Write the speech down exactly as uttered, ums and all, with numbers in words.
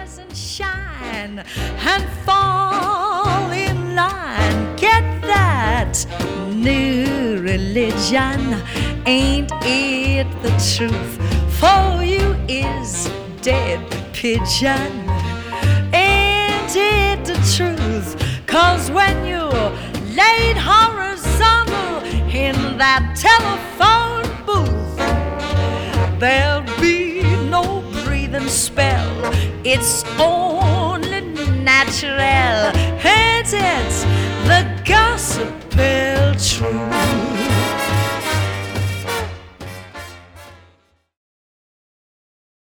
rise and shine and fall in line. Get that new religion. Ain't it the truth? For you is dead pigeon. Ain't it the truth? 'Cause when you're laid horizontal in that telephone booth, there'll be no breathing spell. It's only natural.